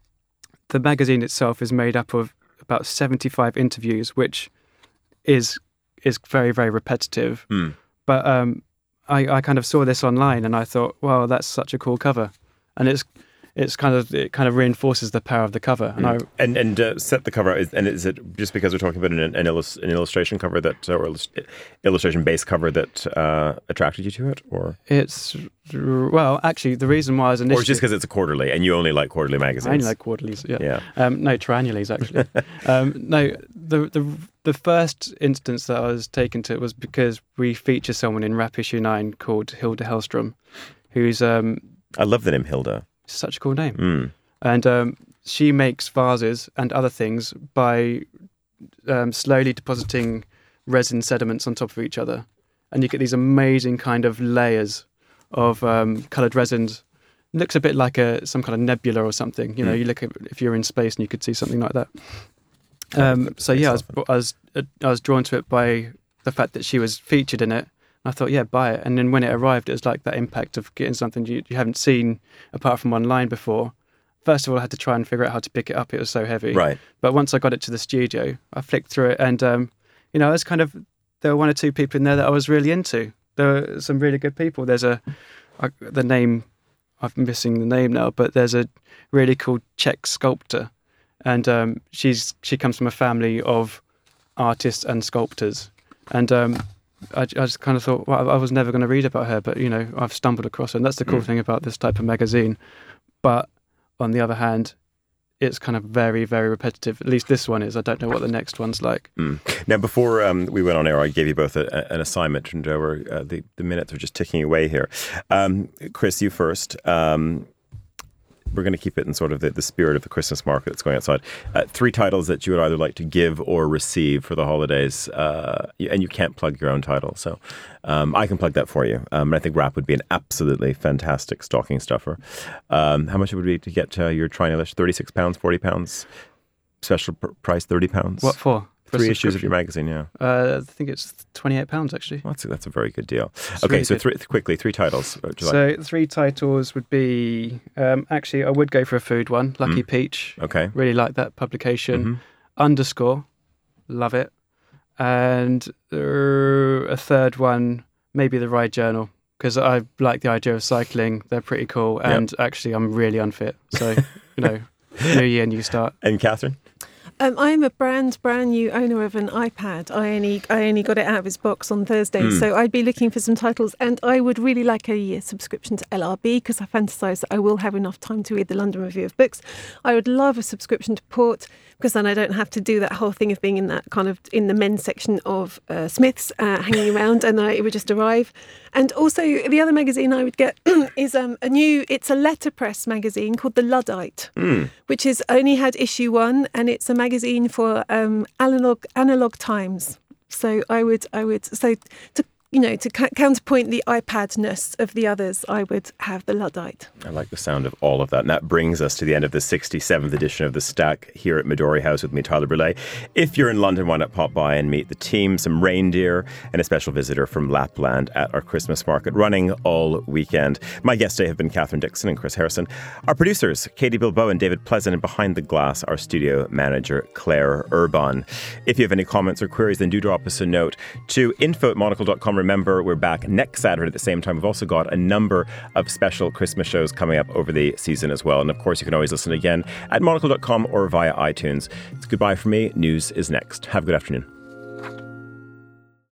the magazine itself is made up of about seventy-five interviews, which is is very, very repetitive. Mm. But um, I, I kind of saw this online and I thought, wow, that's such a cool cover. And it's it's kind of it kind of reinforces the power of the cover. And mm. I and and uh, set the cover. And is it just because we're talking about an an, illust- an illustration cover that, or illustration based cover that uh, attracted you to it, or it's well, actually, the reason why I was initially, or just because it's a quarterly and you only like quarterly magazines. I only like quarterlies. Yeah, yeah. Um, no, triannuals actually. um, no, the the the first instance that I was taken to was because we feature someone in Rap Issue Nine called Hilda Hellstrom, who's um, I love the name Hilda. Such a cool name. Mm. And um, she makes vases and other things by um, slowly depositing resin sediments on top of each other. And you get these amazing kind of layers of um, coloured resins. It looks a bit like a some kind of nebula or something. You know, mm. you look at, if you're in space and you could see something like that. Um, so yeah, I was, I was I was drawn to it by the fact that she was featured in it. I thought, yeah, buy it. And then when it arrived, it was like that impact of getting something you, you haven't seen apart from online before. First of all, I had to try and figure out how to pick it up. It was so heavy. Right. But once I got it to the studio, I flicked through it and, um, you know, I was kind of, there were one or two people in there that I was really into. There were some really good people. There's a, I, the name, I'm missing the name now, but there's a really cool Czech sculptor. And um, she's she comes from a family of artists and sculptors. And um, I, I just kind of thought, well, I was never going to read about her, but, you know, I've stumbled across her. And that's the cool mm. thing about this type of magazine. But on the other hand, it's kind of very, very repetitive. At least this one is. I don't know what the next one's like. Mm. Now, before um, we went on air, I gave you both a, a, an assignment, and uh, we're, uh, the, the minutes are just ticking away here. Um, Chris, you first. Um, we're going to keep it in sort of the, the spirit of the Christmas market that's going outside. Uh, three titles that you would either like to give or receive for the holidays, uh, and you can't plug your own title, so um, I can plug that for you. Um, I think Rap would be an absolutely fantastic stocking stuffer. Um, how much it would be to get uh, your triannual? thirty-six pounds, forty pounds, special pr- price thirty pounds? What for? For Three issues of your magazine, yeah. Uh, I think it's twenty-eight pounds, actually. Well, that's, a, that's a very good deal. It's okay, really so th- th- quickly, three titles. So like? three titles would be, um, actually, I would go for a food one, Lucky mm. Peach. Okay. Really like that publication. Mm-hmm. Underscore, love it. And uh, a third one, maybe the Ride Journal, because I like the idea of cycling. They're pretty cool. And yep. actually, I'm really unfit. So, you know, new year, new start. And Catherine? Um, I'm a brand brand new owner of an iPad. I only I only got it out of its box on Thursday, mm. so I'd be looking for some titles, and I would really like a, a subscription to L R B because I fantasise that I will have enough time to read the London Review of Books. I would love a subscription to Port because then I don't have to do that whole thing of being in that kind of in the men's section of uh, Smiths uh, hanging around, and uh, it would just arrive. And also the other magazine I would get is um, a new. It's a letterpress magazine called The Luddite, mm. which has only had issue one, and it's a magazine for um, analog analog times. So I would I would so to you know to ca- counterpoint the iPad-ness of the others, I would have the Luddite. I like the sound of all of that. And that brings us to the end of the sixty-seventh edition of The Stack here at Midori House with me, Tyler Brûlé. If you're in London, why not pop by and meet the team, some reindeer, and a special visitor from Lapland at our Christmas market running all weekend. My guests today have been Catherine Dixon and Chris Harrison. Our producers, Katie Bilbao and David Pleasant, and behind the glass, our studio manager, Claire Urban. If you have any comments or queries, then do drop us a note to info at monocle dot com. Remember, we're back next Saturday at the same time. We've also got a number of special Christmas shows coming up over the season as well. And of course, you can always listen again at monocle dot com or via iTunes. It's goodbye from me. News is next. Have a good afternoon.